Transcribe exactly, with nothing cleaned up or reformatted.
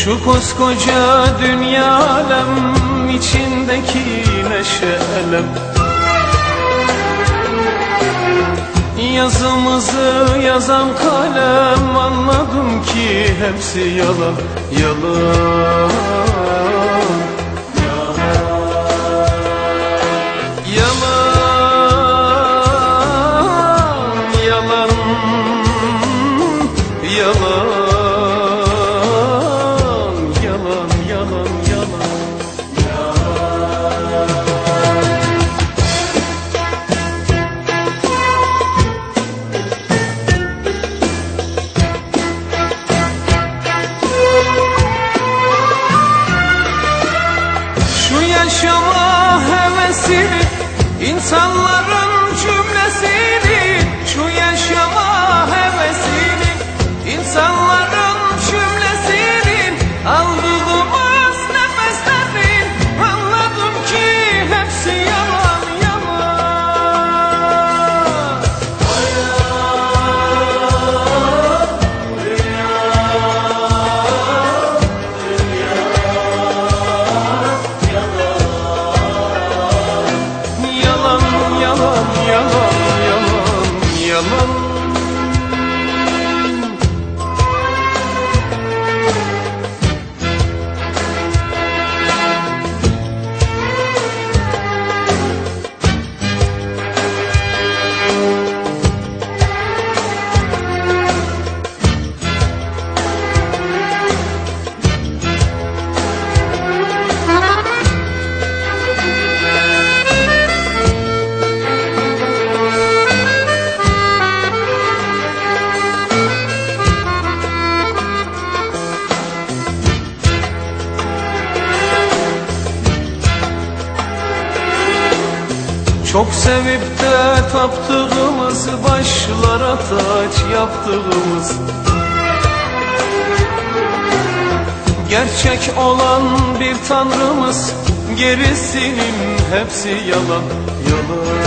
Şu koskoca dünya alem, içindeki neşe elem. Yazımızı yazan kalem, anladım ki hepsi yalan, yalan. Yaşama hevesini, insanların cümlesini, şu yaşama hevesini, insanların cümlesinin, aldığımız nefeslerin, anladım ki hepsi yalan, yalan. Hayat, dünya, dünya. Çok sevip de taptığımız, başlara taç yaptığımız, gerçek olan bir tanrımız, gerisinin hepsi yalan, yalan.